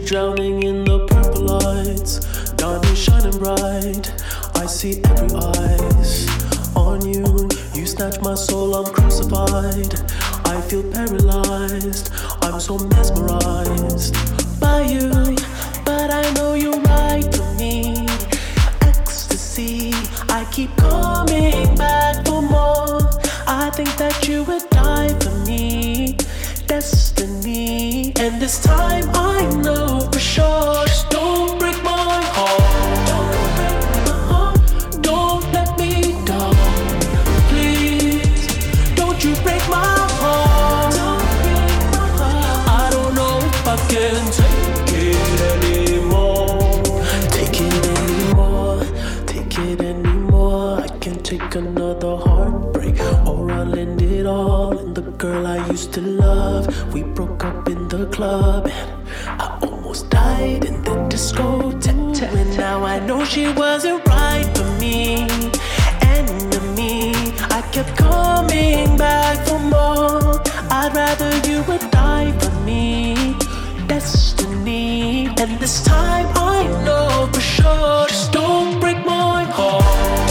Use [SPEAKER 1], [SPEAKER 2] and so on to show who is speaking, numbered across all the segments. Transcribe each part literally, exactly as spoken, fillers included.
[SPEAKER 1] drowning in the purple lights. Diamonds shining bright. I see every eyes on you. You snatch my soul, I'm crucified. I feel paralyzed. I'm so mesmerized by you, but I know you're right for me. Ecstasy, I keep coming back for more. I think that you would die for me. Destiny, and this time I know for sure. Just don't break my heart. Don't break my heart. Don't let me down. Please, don't you break my heart. Don't break my heart. I don't know if I can take it anymore. Take it anymore. Take it anymore. I can't take another heartbreak, or I'll end it all. And the girl I used to love, we broke up in the club, and I almost died in the discotheque. And now I know she wasn't right for me. Enemy, I kept coming back for more. I'd rather you would die for me. Destiny, and this time I know for sure. Just don't break my heart.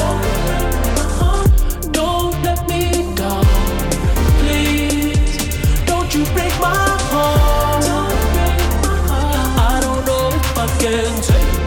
[SPEAKER 1] Don't let me down. Please, don't you break my heart. I don't know if I can take